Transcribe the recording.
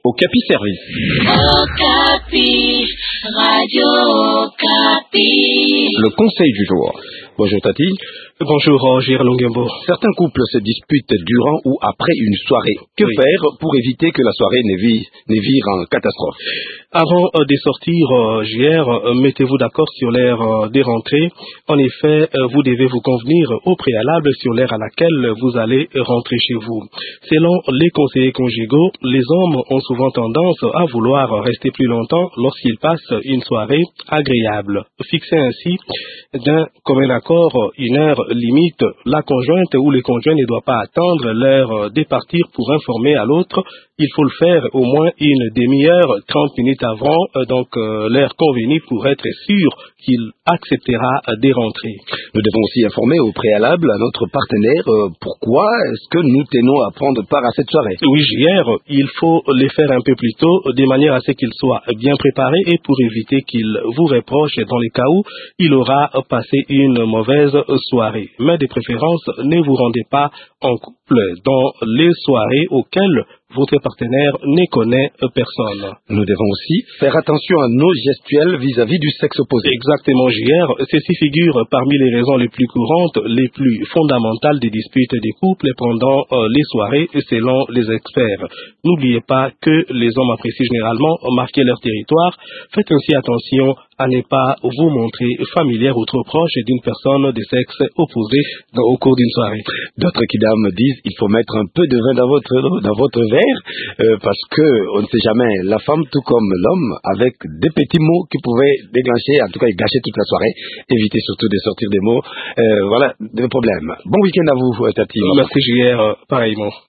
Okapi Service. Okapi, Radio Okapi. Le conseil du jour. Bonjour Tati. Bonjour Roger Longembo. Certains couples se disputent durant ou après une soirée. Que faire pour éviter que la soirée ne vire en catastrophe? Avant de sortir, JR, mettez-vous d'accord sur l'heure des rentrées. En effet, vous devez vous convenir au préalable sur l'heure à laquelle vous allez rentrer chez vous. Selon les conseillers conjugaux, les hommes ont souvent tendance à vouloir rester plus longtemps lorsqu'ils passent une soirée agréable. Fixez ainsi d'un commun accord une heure limite. La conjointe ou le conjoint ne doit pas attendre l'heure de partir pour informer à l'autre. Il faut le faire au moins une demi-heure, 30 minutes avant, l'heure convenue pour être sûr qu'il acceptera de rentrer. Nous devons aussi informer au préalable à notre partenaire pourquoi est-ce que nous tenons à prendre part à cette soirée. Oui, JR, il faut les faire un peu plus tôt, de manière à ce qu'il soit bien préparé et pour éviter qu'il vous reproche dans les cas où il aura passé une mauvaise soirée. Mais de préférence, ne vous rendez pas en couple dans les soirées auxquelles votre partenaire ne connaît personne. Nous devons aussi faire attention à nos gestuels vis-à-vis du sexe opposé. Exactement, JR. Ceci figure parmi les raisons les plus courantes, les plus fondamentales des disputes des couples pendant les soirées, selon les experts. N'oubliez pas que les hommes apprécient généralement marquer leur territoire. Faites ainsi attention à ne pas vous montrer familière ou trop proche d'une personne de sexe opposé au cours d'une soirée. D'autres kidam disent il faut mettre un peu de vin dans votre verre parce que on ne sait jamais, la femme tout comme l'homme avec des petits mots qui pouvaient déclencher, en tout cas gâcher toute la soirée. Évitez surtout de sortir des mots, voilà, des problèmes. Bon week-end à vous, Tati. Merci JR, pareillement.